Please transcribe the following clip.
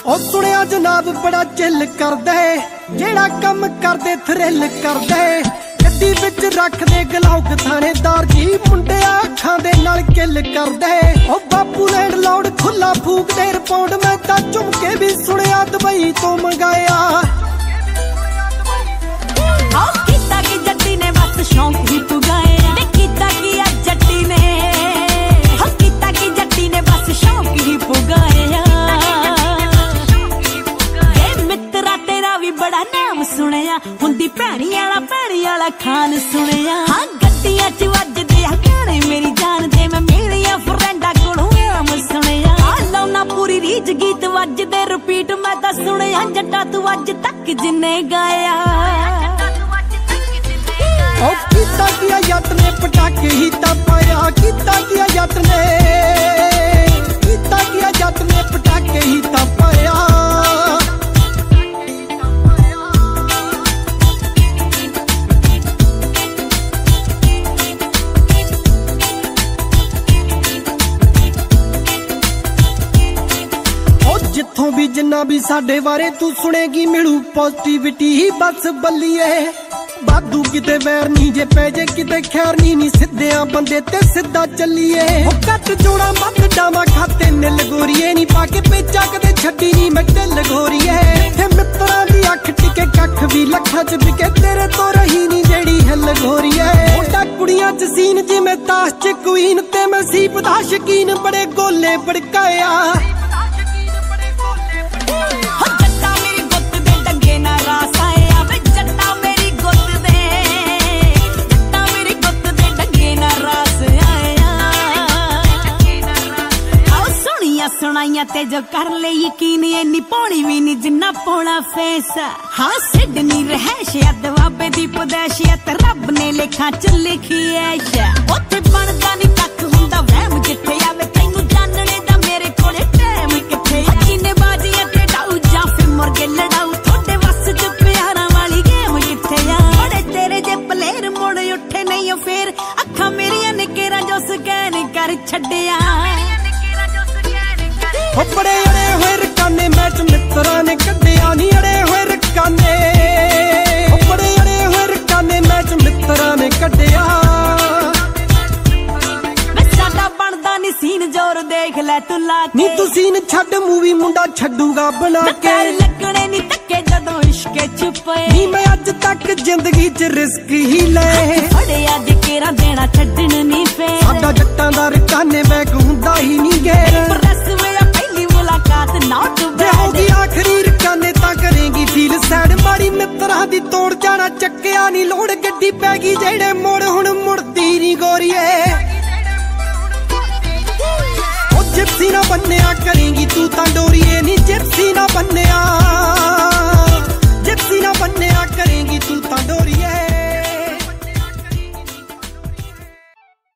ओ सुनिया जनाब बड़ा चिल करदे, जेड़ा कम करदे थ्रिल करदे। गड्डी विच रखदे गलौक थानेदार जी, मुंडिया अखां दे नाल किल करदे। ओ बापू लैंड लौड खुला फूकदे रिपोर्ट, मैं तां झुमके भी सुनिया दुबई तो मंगाया। कीता कि जट्टी ने बस शौक ही पुगाया, कीता कि जट्टी ने, कीता कि जट्टी ने बस शौक ही पुगाया। मित्रा तेरा भी बड़ा नाम सुनिया, हुंदी भैणी आला खान सुनिया। हाँ गड्डियां च वजदे आ गाने मेरी जान दे, मैं मेरिया फ्रेंडा कोलों आम सुनिया। लाउना पूरी रीच गीत वजदे रिपीट, मैं तां सुनिया जट्टा तू अज तक जिन्ने गाया। ओ कीता किया जट ने पटाके ही तां पाया, कीता किया जट ने, कीता किया जट ने पटाके ही तां पाया। जिथों भी जिन्ना भी साडे बारे तू सुनेगी मिलू पॉजिटिविटी ही बस बल्लीए। बादू किते वैर नहीं जे पै जे किते खैर नहीं, सिद्धियां बंदे ते सिद्धा चलिए। कट जोड़ा मत डावा खाते निल गोरीए, नी पाके पेचा कदे छड्डी नहीं मैं ढिल गोरीए। इत्थे मित्तरां दी अख टिके कख भी लखां च बिके, तेरे तो रही नहीं जेड़ी हिल गोरीए। मुंडा कुड़ियां च सीन जिवें ताश च क्वीन, ते मैं सीप दा शकीन बड़े गोले बड़काया। जट्टा मेरी गुत्त दे डंगे ना रास आया, वे जट्टा मेरी गुत्त दे, जट्टा मेरी गुत्त दे डंगे ना रास आया। आओ सुनिया सुनाइया ते जो कर ले यकीन, इन्नी पौनी भी नहीं जिन्ना पौना फेस। हाँ सिडनी रहैशिया दवाबे दी पदैशियत, रब ने लेखा च लिखी है। उत्थे बनदा नहीं कख हुंदा वहम जिथे आवे, तैनू जानने दा मेरे कोले टाइम किथे। जिन्ने बाजियां मुर्गे लड़ाऊ थोड़े वस च प्यारा वाली गेम किथे आ। बड़े तेरे जे पलेर मुड़ उठे नहीं फिर, अखा मेरिया ने केरा जो स्कैन कर छड्डिया। बड़े अड़े हुए रकाने मैच मित्रा ने कड्डिया नी, अड़े हुए रकाने, बड़े अड़े हुए रकाने मैच मित्रा ने कड्डिया। बनदा नी सीन जोर देख ले तू लाके, नी तू सीन छड्ड मूवी मुंडा छड्डूगा बना के। लगने नी तक्के जदों इश्के छुपे, नी मैं अज तक जिंदगी च रिस्क ही ले। बड़े अज केरा देना छड्डन नी पे, साडा जट्टां दा रकाने बैग हुंदा ही नी गैर। रस मेरा पहली मुलाकात नॉट बैड, होगी आखरी रकाने तां करेंगी फील सैड। माड़ी मित्रा दी तोड़ जाना चक्किया नी लोड़, गड्डी पै गई जेड़े मोड़ हुण मुड़दी नी गोरीए। जिप्सी ना बनया करेंगी तू तां डोरीए नी, जे